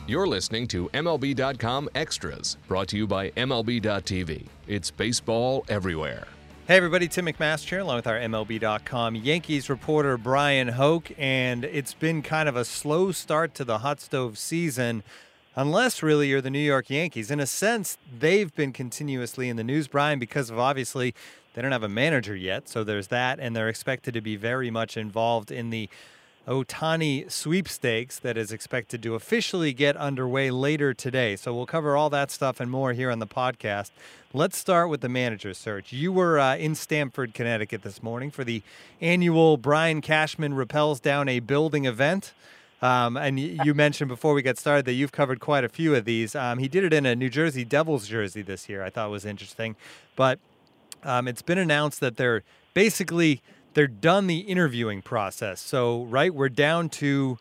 You're listening to MLB.com Extras, brought to you by MLB.tv. It's baseball everywhere. Hey everybody, Tim McMaster here, along with our MLB.com Yankees reporter Brian Hoke, and it's been kind of a slow start to the hot stove season, unless really you're the New York Yankees. In a sense, they've been continuously in the news, Brian, because of obviously they don't have a manager yet, so there's that, and they're expected to be very much involved in the Ohtani sweepstakes that is expected to officially get underway later today. So we'll cover all that stuff and more here on the podcast. Let's start with the manager search. You were in Stamford, Connecticut this morning for the annual Brian Cashman Rappels Down a Building event. And you mentioned before we get started that you've covered quite a few of these. He did it in a New Jersey Devils jersey this year. I thought it was interesting. But it's been announced that they're done the interviewing process. So, right, we're down to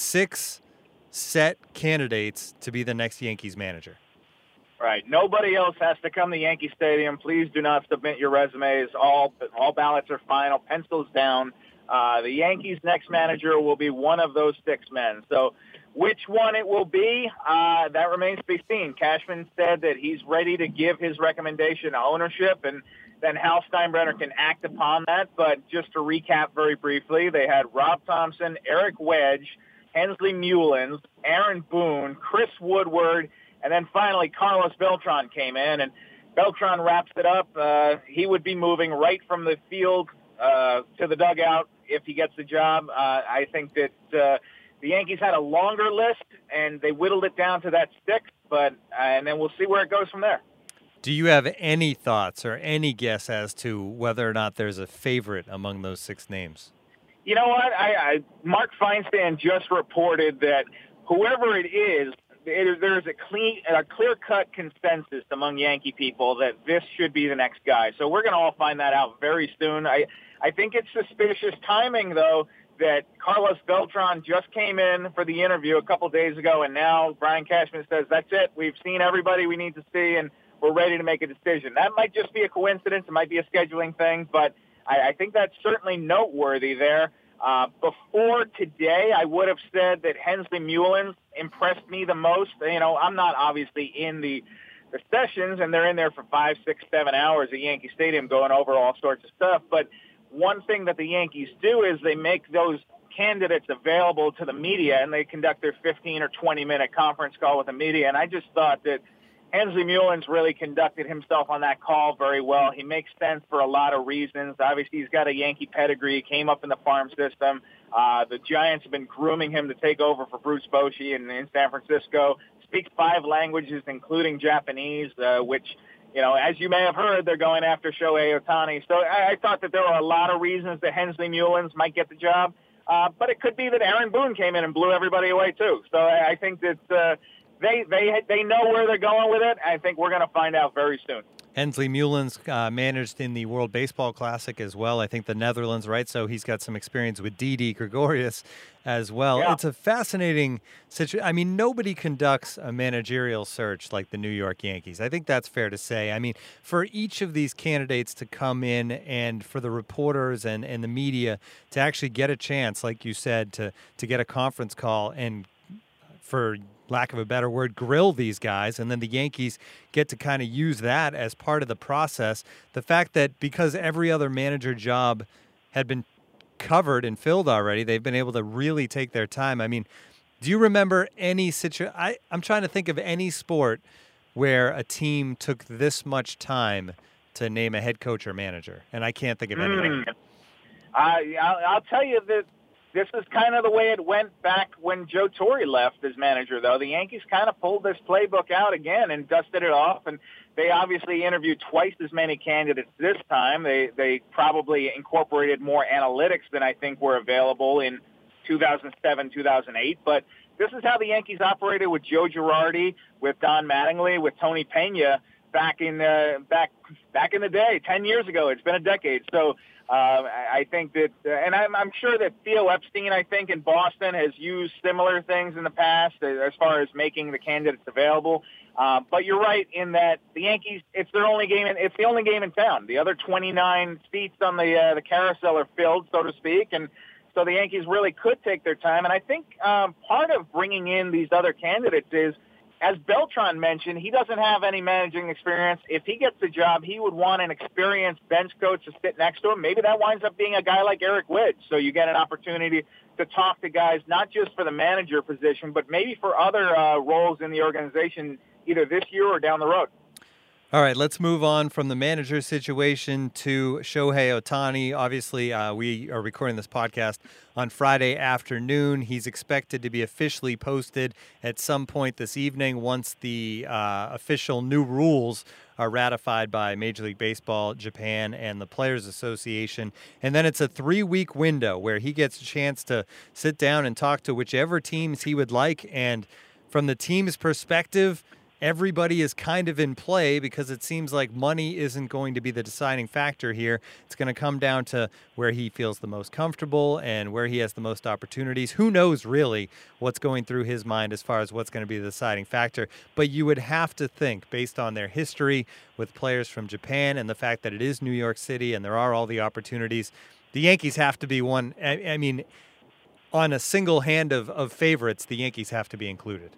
6 set candidates to be the next Yankees manager. Right. Nobody else has to come to Yankee Stadium. Please do not submit your resumes. All ballots are final. Pencils down. The Yankees' next manager will be one of those 6 men. So which one it will be, that remains to be seen. Cashman said that he's ready to give his recommendation to ownership, and then Hal Steinbrenner can act upon that. But just to recap very briefly, they had Rob Thompson, Eric Wedge, Hensley Mullins, Aaron Boone, Chris Woodward, and then finally Carlos Beltran came in. And Beltran wraps it up. He would be moving right from the field to the dugout if he gets the job. I think that the Yankees had a longer list, and they whittled it down to that 6, and then we'll see where it goes from there. Do you have any thoughts or any guess as to whether or not there's a favorite among those 6 names? You know what? Mark Feinsand just reported that whoever it is, there's a clear-cut consensus among Yankee people that this should be the next guy. So we're going to all find that out very soon. I think it's suspicious timing, though, that Carlos Beltran just came in for the interview a couple days ago, and now Brian Cashman says, that's it. We've seen everybody we need to see, and we're ready to make a decision. That might just be a coincidence. It might be a scheduling thing, but I think that's certainly noteworthy there. Before today, I would have said that Hensley Mullins impressed me the most. You know, I'm not obviously in the sessions, and they're in there for 5, 6, 7 hours at Yankee Stadium going over all sorts of stuff. But one thing that the Yankees do is they make those candidates available to the media, and they conduct their 15 or 20-minute conference call with the media. And I just thought that Hensley Mullins really conducted himself on that call very well. He makes sense for a lot of reasons. Obviously, he's got a Yankee pedigree. He came up in the farm system. The Giants have been grooming him to take over for Bruce Bochy in San Francisco. Speaks 5 languages, including Japanese, which, you know, as you may have heard, they're going after Shohei Ohtani. So I thought that there were a lot of reasons that Hensley Mullins might get the job. But it could be that Aaron Boone came in and blew everybody away, too. So I think that They know where they're going with it. I think we're going to find out very soon. Hensley Mullins managed in the World Baseball Classic as well. I think the Netherlands, right? So he's got some experience with Didi Gregorius as well. Yeah. It's a fascinating situation. I mean, nobody conducts a managerial search like the New York Yankees. I think that's fair to say. I mean, for each of these candidates to come in and for the reporters and the media to actually get a chance, like you said, to get a conference call and, for lack of a better word, grill these guys, and then the Yankees get to kind of use that as part of the process. The fact that because every other manager job had been covered and filled already, they've been able to really take their time. I mean, do you remember any situation? I'm trying to think of any sport where a team took this much time to name a head coach or manager, and I can't think of anything. I'll tell you that this is kind of the way it went back when Joe Torre left as manager, though. The Yankees kind of pulled this playbook out again and dusted it off, and they obviously interviewed twice as many candidates this time. They probably incorporated more analytics than I think were available in 2007, 2008, but this is how the Yankees operated with Joe Girardi, with Don Mattingly, with Tony Pena back in the day, 10 years ago. It's been a decade. So I think that, and I'm sure that Theo Epstein, I think, in Boston has used similar things in the past as far as making the candidates available. But you're right in that the Yankees, it's the only game in town. The other 29 seats on the carousel are filled, so to speak, and So the Yankees really could take their time. And I think part of bringing in these other candidates is, as Beltran mentioned, he doesn't have any managing experience. If he gets the job, he would want an experienced bench coach to sit next to him. Maybe that winds up being a guy like Eric Widge. So you get an opportunity to talk to guys, not just for the manager position, but maybe for other roles in the organization, either this year or down the road. All right, let's move on from the manager situation to Shohei Ohtani. Obviously, we are recording this podcast on Friday afternoon. He's expected to be officially posted at some point this evening once the official new rules are ratified by Major League Baseball, Japan, and the Players Association. And then it's a 3-week window where he gets a chance to sit down and talk to whichever teams he would like. And from the team's perspective, everybody is kind of in play because it seems like money isn't going to be the deciding factor here. It's going to come down to where he feels the most comfortable and where he has the most opportunities. Who knows really what's going through his mind as far as what's going to be the deciding factor. But you would have to think, based on their history with players from Japan and the fact that it is New York City and there are all the opportunities, the Yankees have to be one. I mean, on a single hand of favorites, the Yankees have to be included.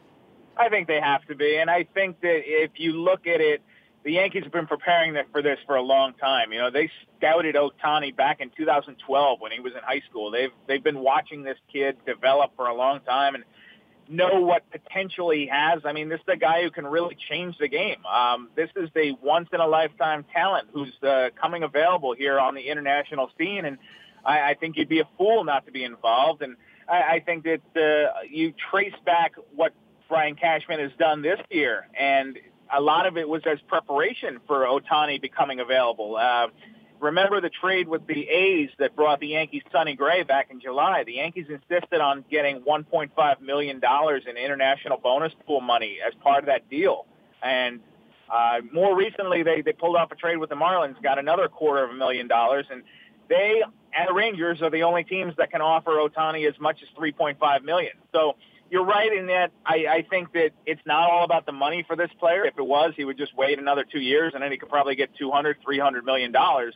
I think they have to be, and I think that if you look at it, the Yankees have been preparing for this for a long time. You know, they scouted Ohtani back in 2012 when he was in high school. They've been watching this kid develop for a long time and know what potential he has. I mean, this is a guy who can really change the game. This is a once-in-a-lifetime talent who's coming available here on the international scene, and I think you'd be a fool not to be involved. And I think that you trace back what Brian Cashman has done this year, and a lot of it was as preparation for Ohtani becoming available. Remember the trade with the A's that brought the Yankees Sonny Gray back in July? The Yankees insisted on getting $1.5 million in international bonus pool money as part of that deal. And more recently, they pulled off a trade with the Marlins, got another $250,000, and they and the Rangers are the only teams that can offer Ohtani as much as $3.5 million. So you're right in that I think that it's not all about the money for this player. If it was, he would just wait another 2 years, and then he could probably get $200-300 million.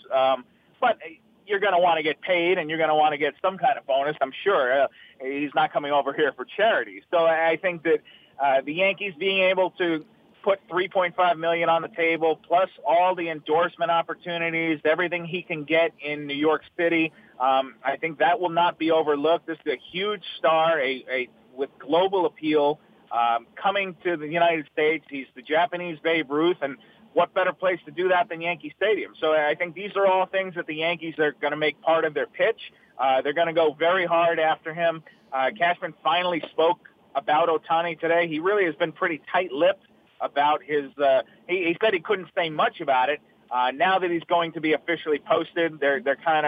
But you're going to want to get paid, and you're going to want to get some kind of bonus, I'm sure. He's not coming over here for charity. So I think that the Yankees being able to put $3.5 million on the table, plus all the endorsement opportunities, everything he can get in New York City, I think that will not be overlooked. This is a huge star, with global appeal, coming to the United States. He's the Japanese Babe Ruth, and what better place to do that than Yankee Stadium? So I think these are all things that the Yankees are going to make part of their pitch. They're going to go very hard after him. Cashman finally spoke about Ohtani today. He really has been pretty tight-lipped about his he said he couldn't say much about it. Now that he's going to be officially posted, they're kind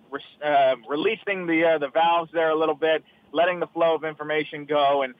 of releasing the valves there a little bit, letting the flow of information go. And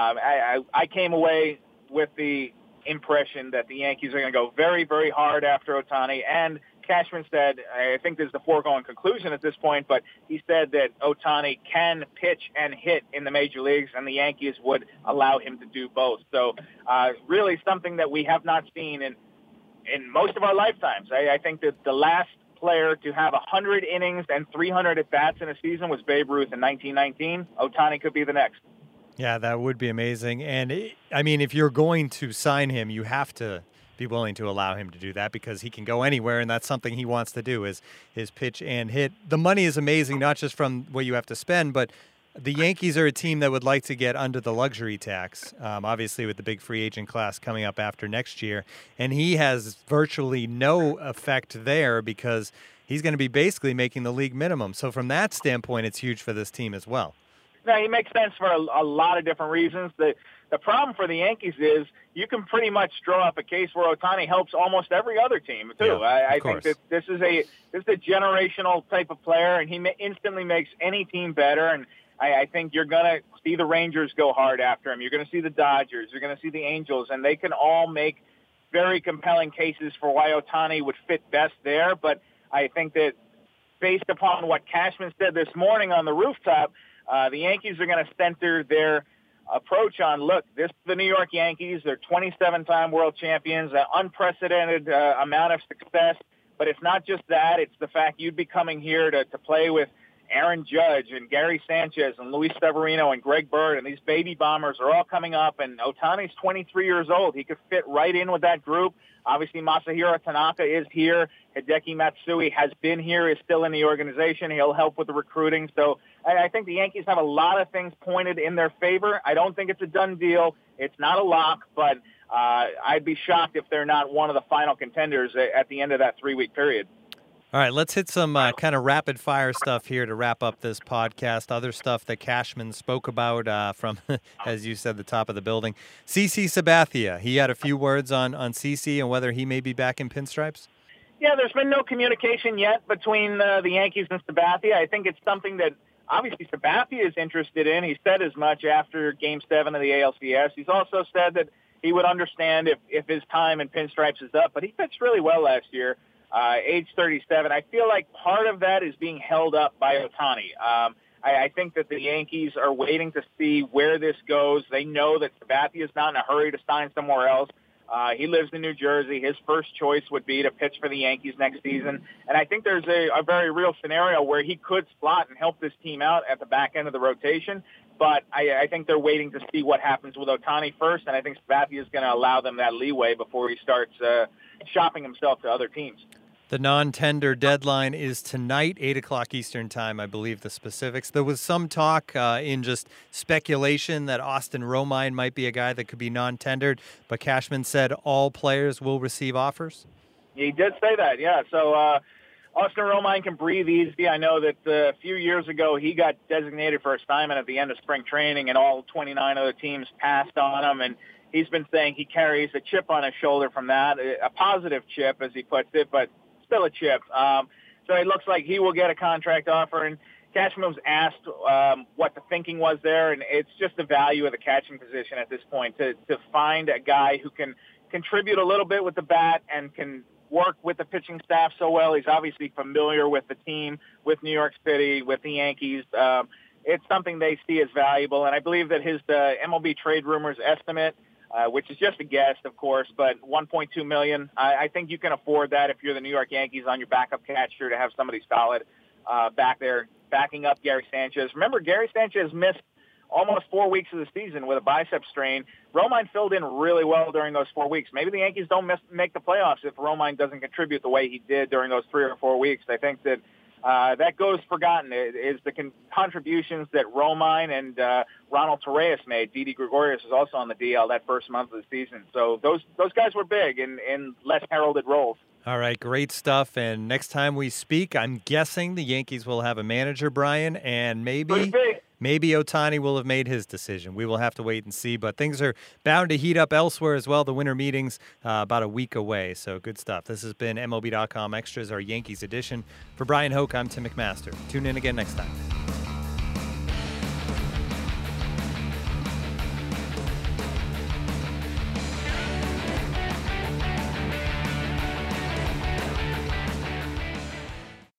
I came away with the impression that the Yankees are going to go very, very hard after Ohtani. And Cashman said, I think this is the foregone conclusion at this point, but he said that Ohtani can pitch and hit in the major leagues, and the Yankees would allow him to do both. So really something that we have not seen in most of our lifetimes. I think that the last player to have 100 innings and 300 at-bats in a season was Babe Ruth in 1919. Ohtani could be the next. Yeah, that would be amazing. And, I mean, if you're going to sign him, you have to be willing to allow him to do that because he can go anywhere, and that's something he wants to do is pitch and hit. The money is amazing, not just from what you have to spend, but the Yankees are a team that would like to get under the luxury tax, obviously with the big free agent class coming up after next year. And he has virtually no effect there because he's going to be basically making the league minimum. So from that standpoint, it's huge for this team as well. No, he makes sense for a lot of different reasons. The problem for the Yankees is you can pretty much draw up a case where Ohtani helps almost every other team, too. Yeah, I think that this is a generational type of player, and he instantly makes any team better. And I think you're going to see the Rangers go hard after him. You're going to see the Dodgers. You're going to see the Angels, and they can all make very compelling cases for why Ohtani would fit best there. But I think that based upon what Cashman said this morning on the rooftop, the Yankees are going to center their approach on, look, this is the New York Yankees. They're 27-time world champions, an unprecedented amount of success. But it's not just that. It's the fact you'd be coming here to play with Aaron Judge and Gary Sanchez and Luis Severino and Greg Bird and these baby bombers are all coming up, and Ohtani's 23 years old. He could fit right in with that group. Obviously, Masahiro Tanaka is here. Hideki Matsui has been here, is still in the organization. He'll help with the recruiting. So I think the Yankees have a lot of things pointed in their favor. I don't think it's a done deal. It's not a lock, but I'd be shocked if they're not one of the final contenders at the end of that 3-week period. All right, let's hit some kind of rapid-fire stuff here to wrap up this podcast. Other stuff that Cashman spoke about from, as you said, the top of the building. CC Sabathia, he had a few words on CC and whether he may be back in pinstripes. Yeah, there's been no communication yet between the Yankees and Sabathia. I think it's something that obviously Sabathia is interested in. He said as much after Game 7 of the ALCS. He's also said that he would understand if his time in pinstripes is up, but he pitched really well last year. Age 37. I feel like part of that is being held up by Ohtani. I think that the Yankees are waiting to see where this goes. They know that Sabathia is not in a hurry to sign somewhere else. He lives in New Jersey. His first choice would be to pitch for the Yankees next season. And I think there's a very real scenario where he could slot and help this team out at the back end of the rotation. But I think they're waiting to see what happens with Ohtani first, and I think Sabathia is going to allow them that leeway before he starts shopping himself to other teams. The non-tender deadline is tonight, 8 o'clock Eastern time, I believe the specifics. There was some talk in just speculation that Austin Romine might be a guy that could be non-tendered, but Cashman said all players will receive offers? He did say that, yeah. So Austin Romine can breathe easy. I know that a few years ago he got designated for assignment at the end of spring training, and all 29 other teams passed on him, and he's been saying he carries a chip on his shoulder from that, a positive chip, as he puts it, but still a chip. So it looks like he will get a contract offer. And Cashman was asked what the thinking was there, and it's just the value of the catching position at this point, to find a guy who can contribute a little bit with the bat and can work with the pitching staff so well. He's obviously familiar with the team, with New York City, with the Yankees. It's something they see as valuable, and I believe that his MLB Trade Rumors estimate, which is just a guess, of course, but $1.2 million. I think you can afford that if you're the New York Yankees on your backup catcher, to have somebody solid back there backing up Gary Sanchez. Remember, Gary Sanchez missed almost 4 weeks of the season with a bicep strain. Romine filled in really well during those 4 weeks. Maybe the Yankees don't make the playoffs if Romine doesn't contribute the way he did during those 3 or 4 weeks. I think that that goes forgotten is the contributions that Romine and Ronald Torreyes made. Didi Gregorius was also on the DL that first month of the season. So those guys were big in less heralded roles. All right, great stuff. And next time we speak, I'm guessing the Yankees will have a manager, Brian, and maybe Ohtani will have made his decision. We will have to wait and see. But things are bound to heat up elsewhere as well. The winter meetings about a week away. So good stuff. This has been MLB.com Extras, our Yankees edition. For Brian Hoke, I'm Tim McMaster. Tune in again next time.